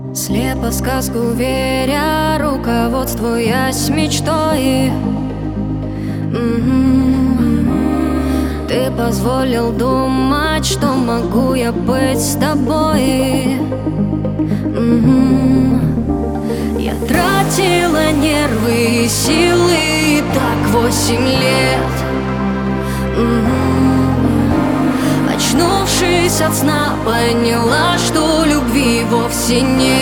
Слепо в сказку веря, руководствуясь мечтой. Ты позволил думать, что могу я быть с тобой. Я тратила нервы и силы так 8 лет. Очнувшись от сна, поняла, что любви вовсе нет.